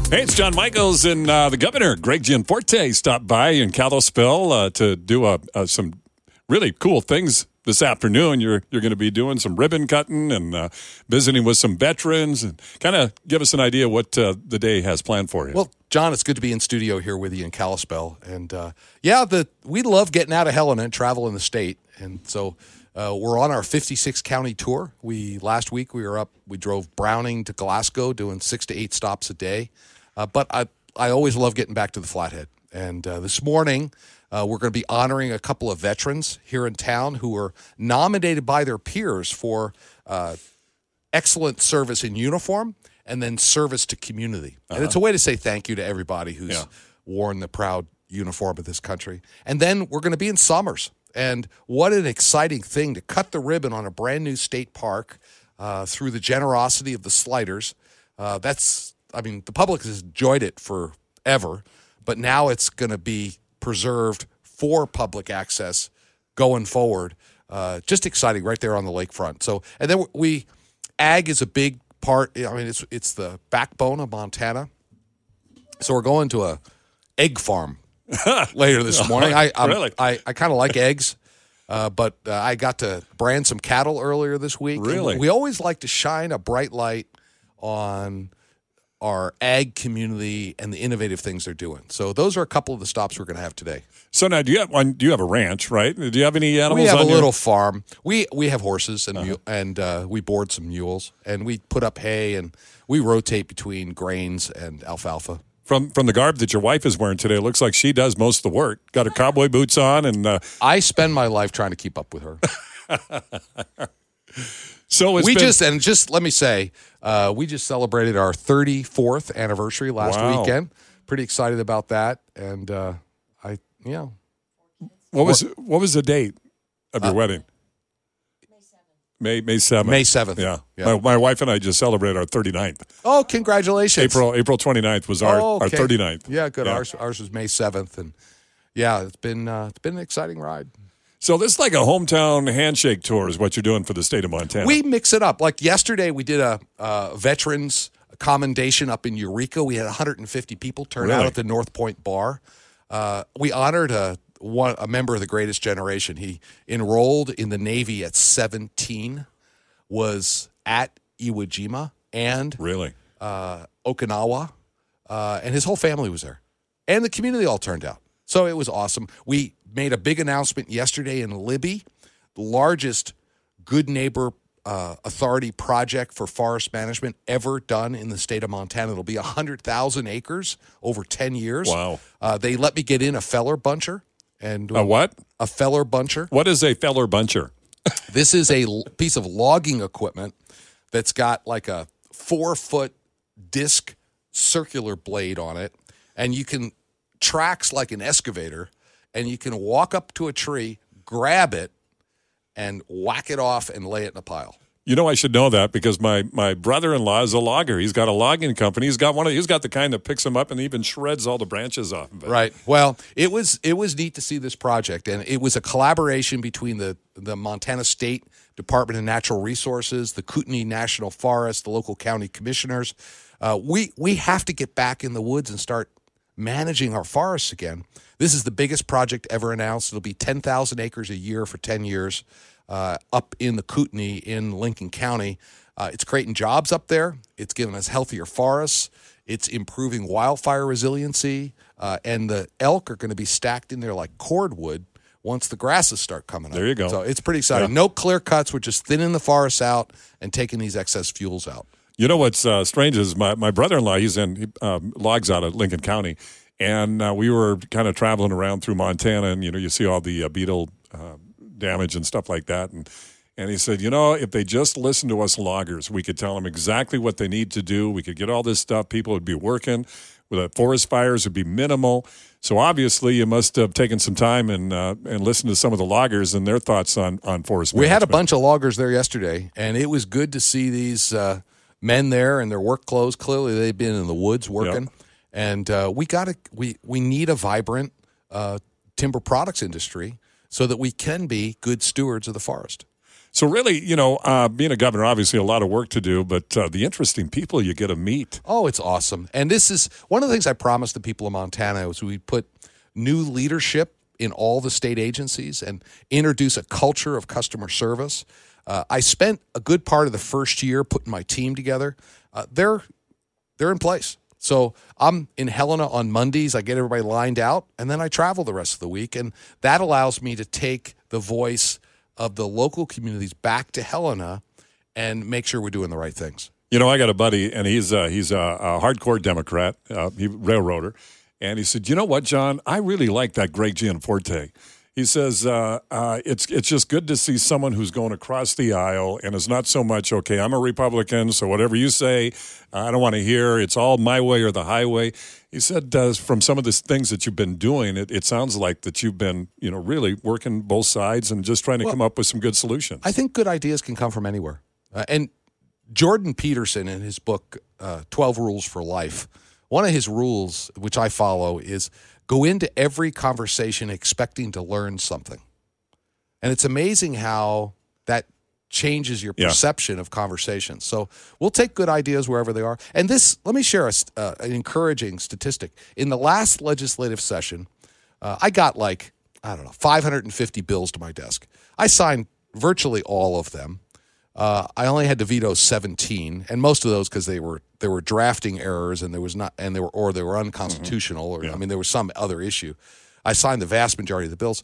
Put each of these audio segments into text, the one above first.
Hey, it's John Michaels, and the governor, Greg Gianforte, stopped by in Kalispell to do some really cool things this afternoon. You're going to be doing some ribbon cutting and visiting with some veterans, and kind of give us an idea what the day has planned for you. Well, John, it's good to be in studio here with you in Kalispell. And, we love getting out of Helena and traveling the state. And so we're on our 56-county tour. Last week we drove Browning to Glasgow, doing 6 to 8 stops a day. But I always love getting back to the Flathead. And this morning, we're going to be honoring a couple of veterans here in town who were nominated by their peers for excellent service in uniform and then service to community. And it's a way to say thank you to everybody who's worn the proud uniform of this country. And then we're going to be in Somers. And what an exciting thing to cut the ribbon on a brand new state park through the generosity of the Sliders. The public has enjoyed it forever, but now it's going to be preserved for public access going forward. Just exciting right there on the lakefront. So, and then ag is a big part. I mean, it's the backbone of Montana. So we're going to a egg farm later this morning. I kind of like eggs, but I got to brand some cattle earlier this week. Really? And we always like to shine a bright light on our ag community and the innovative things they're doing. So those are a couple of the stops we're going to have today. So now, do you have a ranch, right? Do you have any animals? We have a little farm. We have horses and we board some mules, and we put up hay, and we rotate between grains and alfalfa. From the garb that your wife is wearing today, it looks like she does most of the work. Got her cowboy boots on, and I spend my life trying to keep up with her. So let me say, we just celebrated our 34th anniversary last weekend. Pretty excited about that, and What was the date of your wedding? May 7th. May 7th. Yeah. My wife and I just celebrated our 39th. Oh, congratulations! April 29th was our 39th. Yeah, good. Yeah. Ours was May 7th, and it's been an exciting ride. So this is like a hometown handshake tour is what you're doing for the state of Montana. We mix it up. Like yesterday, we did a veterans commendation up in Eureka. We had 150 people turn out at the North Point Bar. We honored a member of the Greatest Generation. He enrolled in the Navy at 17, was at Iwo Jima and Okinawa, and his whole family was there. And the community all turned out. So it was awesome. We made a big announcement yesterday in Libby, the largest Good Neighbor Authority project for forest management ever done in the state of Montana. It'll be 100,000 acres over 10 years. Wow. They let me get in a feller buncher. And a what? A feller buncher. What is a feller buncher? This is a piece of logging equipment that's got like a 4-foot disc circular blade on it, and you can tracks like an excavator, and you can walk up to a tree, grab it, and whack it off and lay it in a pile. You know, I should know that because my brother-in-law is a logger. He's got a logging company. He's got the kind that picks them up and even shreds all the branches off of it. Right. Well, it was neat to see this project, and it was a collaboration between the Montana State Department of Natural Resources, the Kootenai National Forest, the local county commissioners. We have to get back in the woods and start managing our forests again. This is the biggest project ever announced. It'll be 10,000 acres a year for 10 years. Up in the Kootenai in Lincoln County. It's creating jobs up there. It's giving us healthier forests. It's improving wildfire resiliency. And the elk are going to be stacked in there like cordwood once the grasses start coming up. There you go. So it's pretty exciting. Yeah. No clear cuts. We're just thinning the forests out and taking these excess fuels out. You know what's strange is my brother-in-law, he logs out of Lincoln County. And we were kind of traveling around through Montana, and, you see all the beetle damage and stuff like that. And he said, if they just listened to us loggers, we could tell them exactly what they need to do. We could get all this stuff. People would be working. The forest fires would be minimal. So obviously you must have taken some time and listened to some of the loggers and their thoughts on forest management. We had a bunch of loggers there yesterday, and it was good to see these men there in their work clothes. Clearly they've been in the woods working. Yep. And we need a vibrant timber products industry so that we can be good stewards of the forest. So really, being a governor, obviously a lot of work to do, but the interesting people you get to meet. Oh, it's awesome. And this is one of the things I promised the people of Montana was we put new leadership in all the state agencies and introduce a culture of customer service. I spent a good part of the first year putting my team together. They're in place. So I'm in Helena on Mondays. I get everybody lined out, and then I travel the rest of the week. And that allows me to take the voice of the local communities back to Helena and make sure we're doing the right things. I got a buddy, and he's a hardcore Democrat, railroader. And he said, you know what, John? I really like that Greg Gianforte. He says, it's just good to see someone who's going across the aisle and is not so much, okay, I'm a Republican, so whatever you say, I don't want to hear. It's all my way or the highway. He said, from some of the things that you've been doing, it sounds like that you've been, really working both sides and just trying to come up with some good solutions. I think good ideas can come from anywhere. And Jordan Peterson, in his book, 12 Rules for Life, one of his rules, which I follow, is go into every conversation expecting to learn something. And it's amazing how that changes your perception of conversations. So we'll take good ideas wherever they are. And let me share an encouraging statistic. In the last legislative session, I got 550 bills to my desk. I signed virtually all of them. I only had to veto 17, and most of those because they were drafting errors, and they were unconstitutional, or there was some other issue. I signed the vast majority of the bills.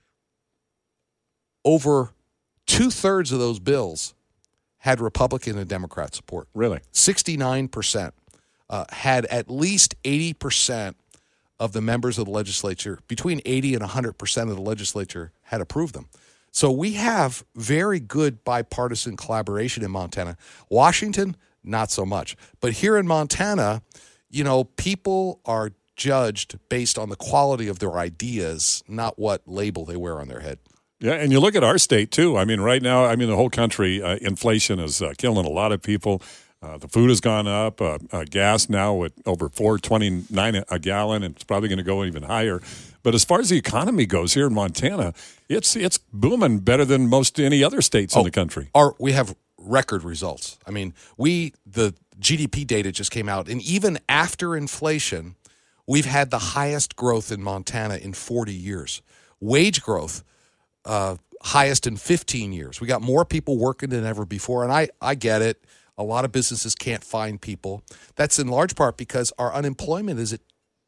Over 2/3 of those bills had Republican and Democrat support. Really, 69% had at least 80% of the members of the legislature, between 80 and 100% of the legislature, had approved them. So we have very good bipartisan collaboration in Montana. Washington, not so much. But here in Montana, people are judged based on the quality of their ideas, not what label they wear on their head. Yeah, and you look at our state, too. Right now, the whole country, inflation is killing a lot of people. The food has gone up. Gas now at over $4.29 a gallon, and it's probably going to go even higher. But as far as the economy goes here in Montana, it's booming better than most any other states in the country. We have record results. The GDP data just came out, and even after inflation, we've had the highest growth in Montana in 40 years. Wage growth, highest in 15 years. We got more people working than ever before, and I get it. A lot of businesses can't find people. That's in large part because our unemployment is at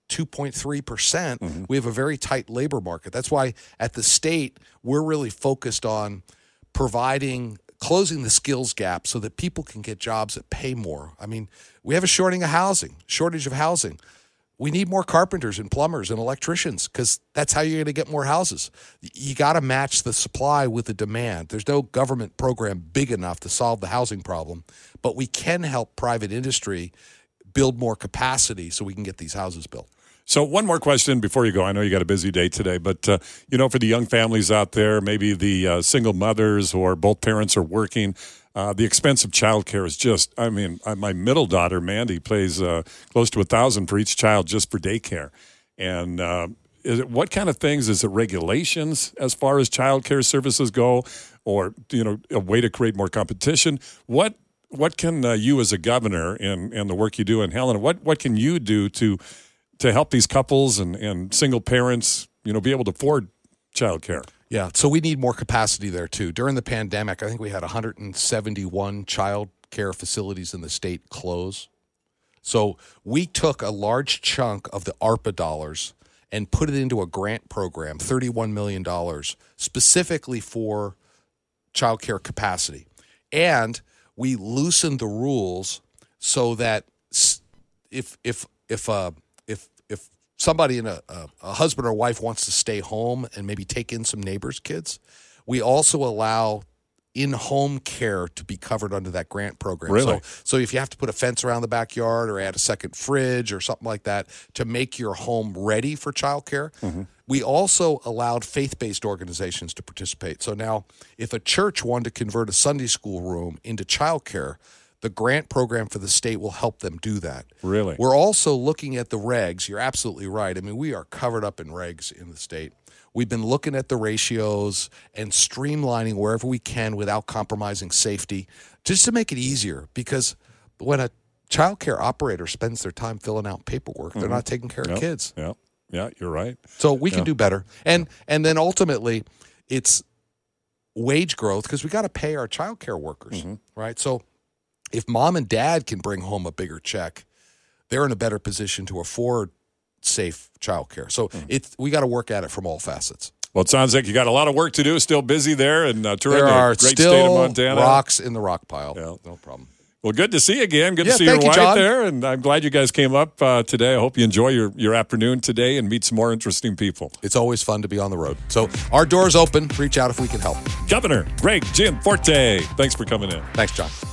2.3%. Mm-hmm. We have a very tight labor market. That's why at the state, we're really focused on closing the skills gap so that people can get jobs that pay more. We have a shortage of housing. We need more carpenters and plumbers and electricians because that's how you're going to get more houses. You got to match the supply with the demand. There's no government program big enough to solve the housing problem, but we can help private industry build more capacity so we can get these houses built. So one more question before you go. I know you got a busy day today, but, for the young families out there, maybe the single mothers or both parents are working, the expense of childcare is just, my middle daughter, Mandy, pays close to $1,000 for each child just for daycare. And what kind of things? Is it regulations as far as childcare services go, or, a way to create more competition? What can you as a governor and the work you do in Helena, what can you do to help these couples and single parents, be able to afford childcare? Yeah, so we need more capacity there, too. During the pandemic, I think we had 171 child care facilities in the state close. So we took a large chunk of the ARPA dollars and put it into a grant program, $31 million, specifically for child care capacity. And we loosened the rules so that if somebody in a husband or wife wants to stay home and maybe take in some neighbors' kids, we also allow in-home care to be covered under that grant program. Really? So if you have to put a fence around the backyard or add a second fridge or something like that to make your home ready for childcare, we also allowed faith-based organizations to participate. So now if a church wanted to convert a Sunday school room into childcare, the grant program for the state will help them do that. Really? We're also looking at the regs. You're absolutely right. We are covered up in regs in the state. we've been looking at the ratios and streamlining wherever we can without compromising safety, just to make it easier. Because when a child care operator spends their time filling out paperwork, they're not taking care of kids. Yeah, you're right. So we can do better. And then ultimately, it's wage growth, because we got to pay our child care workers, right? So if mom and dad can bring home a bigger check, they're in a better position to afford safe child care. So we got to work at it from all facets. Well, it sounds like you got a lot of work to do. Still busy there, and touring There the are great still state of Montana. rocks in the rock pile. Yeah. No problem. Well, good to see you again. Good to see thank your you, wife John. there, and I'm glad you guys came up today. I hope you enjoy your afternoon today and meet some more interesting people. It's always fun to be on the road. So our door's open. Reach out if we can help. Governor Greg Gianforte, thanks for coming in. Thanks, John.